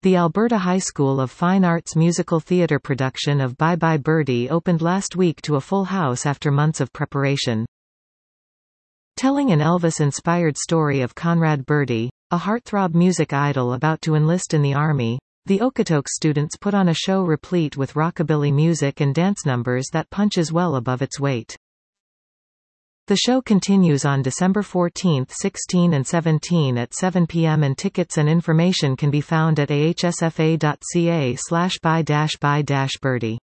The Alberta High School of Fine Arts musical theatre production of Bye Bye Birdie opened last week to a full house after months of preparation. Telling an Elvis-inspired story of Conrad Birdie, a heartthrob music idol about to enlist in the Army, the Okotoks students put on a show replete with rockabilly music and dance numbers that punches well above its weight. The show continues on December 14, 16 and 17 at 7 p.m. and tickets and information can be found at ahsfa.ca/by-by-birdie.